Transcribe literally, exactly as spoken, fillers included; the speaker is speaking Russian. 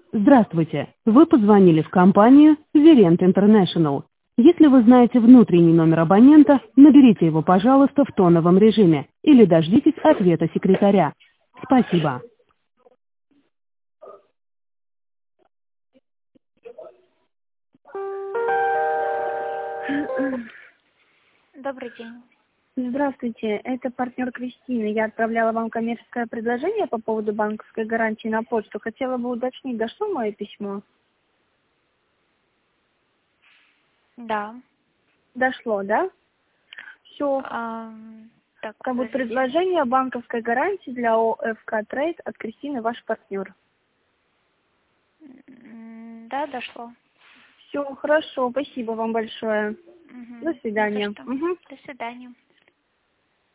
Здравствуйте. Вы позвонили в компанию Verent International. Если вы знаете внутренний номер абонента, наберите его, пожалуйста, в тоновом режиме или дождитесь ответа секретаря. Спасибо. Добрый день. Здравствуйте, это партнер Кристины. Я отправляла вам коммерческое предложение по поводу банковской гарантии на почту. Хотела бы уточнить, дошло мое письмо? Да. Дошло, да? Все. Ам, так, Как бы подождите. предложение банковской гарантии для ООО эф ка Трейд от Кристины, ваш партнер. М, Да, дошло. Все, хорошо, спасибо вам большое. Мгм. До Не за свидания. что. Мгм. До свидания.